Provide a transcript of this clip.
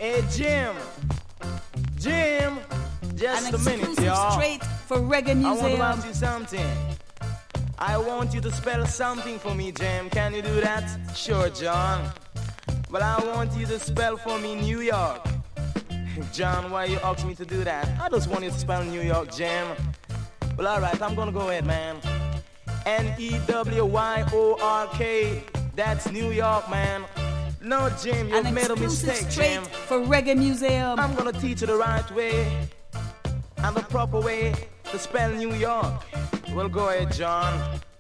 Hey Jim, Jim, just a minute, y'all. Straight for Reggae Museum. I want to ask you something. I want you to spell something for me, Jim. Can you do that? Sure, John. Well, I want you to spell for me New York. John, why you ask me to do that? I just want you to spell New York, Jim. Well, alright, I'm gonna go ahead, man. N-E-W-Y-O-R-K. That's New York, man. No, Jim, you've made a mistake, Jim. For Reggae Museum. I'm gonna teach you the right way and the proper way to spell New York. Well, go ahead, John.